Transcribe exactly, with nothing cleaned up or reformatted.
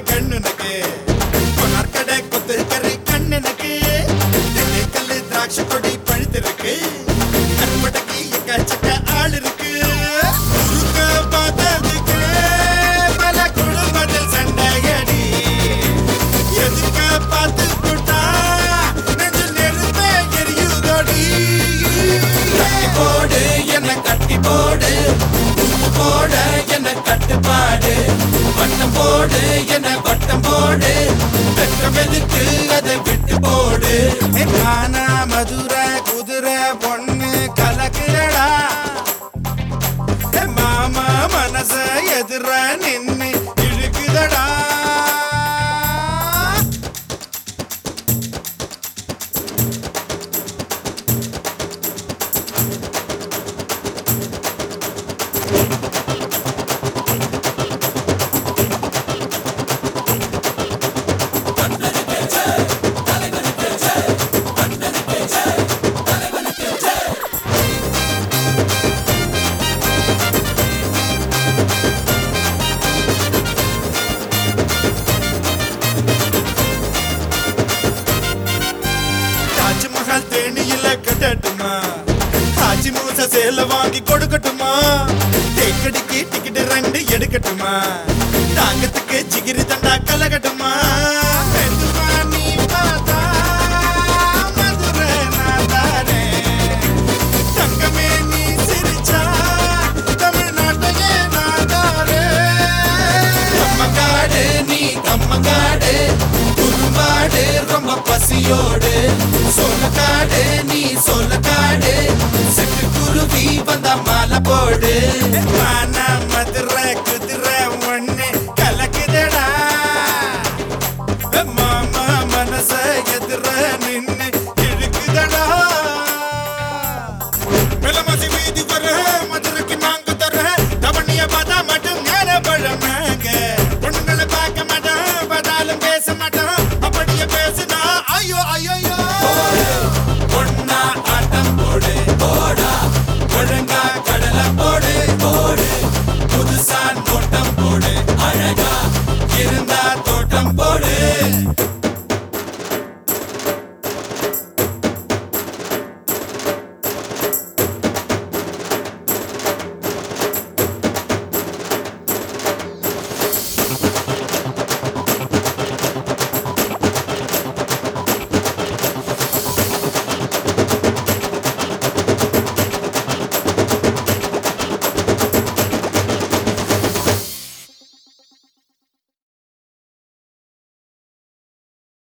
கண்ணுனக்கு கொனார்கடை கொத்து கறி கண்ணனுக்கு கல்லு திராட்சை கொடி பழுத்திருக்கு கண்படக்கி எக்கச்சக்க ஆள் இருக்கு குறுக்க பார்த்ததுக்கு பல குடும்பத்தில் சண்டையடி எதுக்க பார்த்து போட்டா நெஞ்சு நெருப்பே எரியுதோடி கட்டி போடு என்ன கட்டி போடு போட என்ன கட்டுப்பாடு வட்டம் போடு என்ன வட்டம் போடு வெட்கம் எதுக்கு அதை விட்டு போடு கானா மதுரை குதிரை பொண்ணு கலக்குறடா மாமா மனச எதிர நின்னு இழுக்குதடா தாஜ்மஹால் தேனியில கட்டட்டுமா காஞ்சி மூச சேல வாங்கி கொடுக்கட்டுமா தேக்கடிக்கு டிக்கெட் ரெண்டு எடுக்கட்டுமா தாங்கத்துக்கு ஜிகிரி தண்டா கலகட்டுமா மெதுவா நீ பார்த்தா மதுரை நான் தாரேன். தங்கமே நீ சிரிச்சா தமிழ்நாட்டையே நான் தாரேன். கம்மங்காடு நீ கம்மங்காடு குறும்பாடு ரொம்ப பசியோடு சோளக்காடு நீ சோளக்காடு செட்டு குருவி வந்த மாலை போடு மானா மதுரை குதிரை ஒண்ணு கலக்குதடா மாமா மனச எதிர நின்னு இழுக்குதடா மெலமசி வீதி வர மதுரைக்கு நாங்க தர தவணிய பார்த்தா மட்டும் ஞான பழமாங்க பொண்ணுங்களை பார்க்க மாட்டோம் பார்த்தாலும் பேச மாட்டோம்